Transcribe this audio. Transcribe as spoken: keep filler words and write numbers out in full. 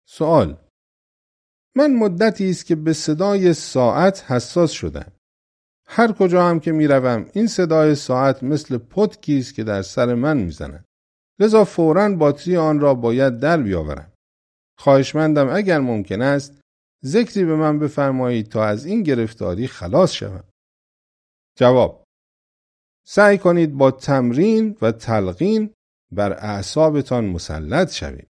سوال: من مدتی است که به صدای ساعت حساس شدم. هر کجا هم که می روم این صدای ساعت مثل پتکی است که در سر من می زند. لذا فوراً باتری آن را باید در بیاورم. خواهشمندم اگر ممکن است ذکری به من بفرمایید تا از این گرفتاری خلاص شوم. جواب: سعی کنید با تمرین و تلقین بر اعصابتان مسلط شوید.